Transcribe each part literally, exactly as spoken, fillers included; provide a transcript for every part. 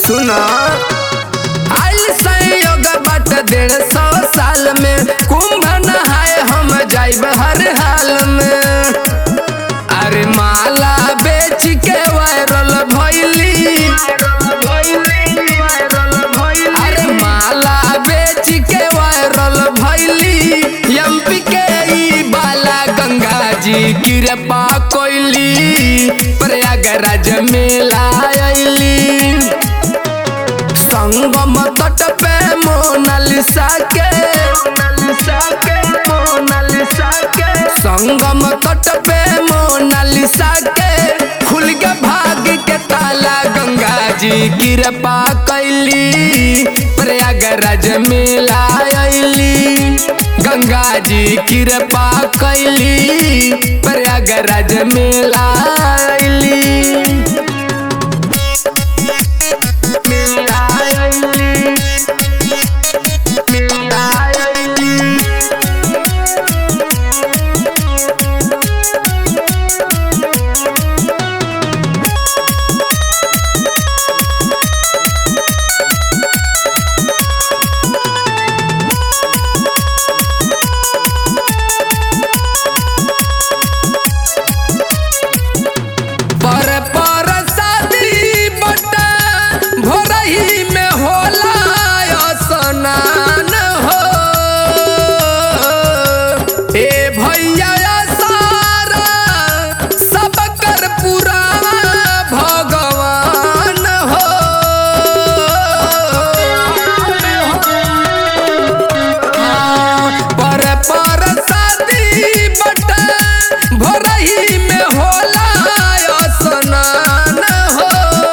सुना आइल संयोग बट डेढ़ सौ साल में कुंभ नहाए हम जाइब हर हाल में। अरे माला बेच के वायरल भइली, अरे माला बेच के वायरल भइली। एमपी के ई बाला गंगा जी कृपा कोइली, प्रयागराज मेला आइली। संगम तट पे मोनालिसा के, संगम तट पे मोनालिसा के खुल के भाग के ताला गंगा जी कृपा कैली, प्रयागराज मेला आइली। गंगा जी कृपा कैली, प्रयागराज मेला आइली। पर पर शादी बटा भोरही में होला स्नान हो। ए भैया सारा सब कर पूरा भगवान हो। पर पर शादी बटा भोरही में होला स्नान हो।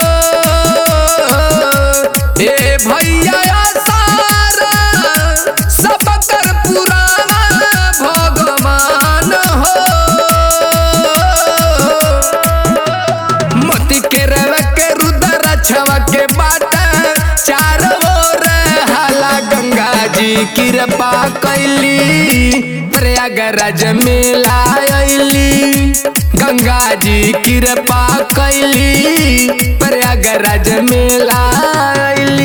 ए भैया सारा सब कर पुराना भगवान हो। मोती के रव के रुद्र छवा के बाटा चार ओर हाला गंगा जी कृपा कैली, प्रयागराज मेला आइली। गंगा जी कृपा कैली, प्रयागराज मेला आइली।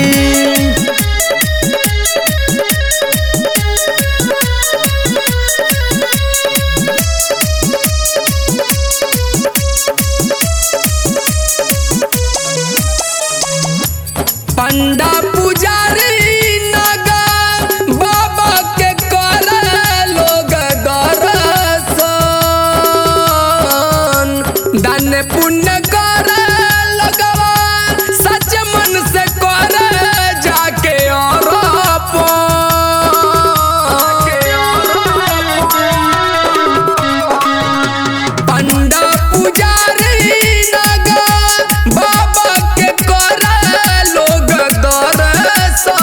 पंडा पुजारी नागा बाबा के कर लोग दर्शन, दान पुण्य कर लगवा सच मन से कर जाके और पंडा पुजारी नागा बाबा के कर लोग दर्शन,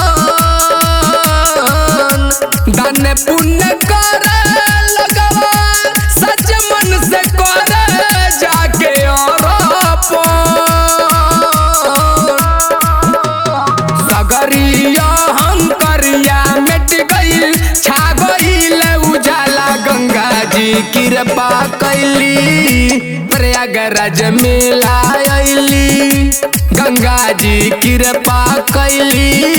दान पुण्य कर लगवा सच मन से कर जाके और सगरिया हम करिया मिट गईल, छा गईल उजाला गंगा जी कृपा कैली, प्रयागराज मेला आइली। गंगा जी कृपा कैली,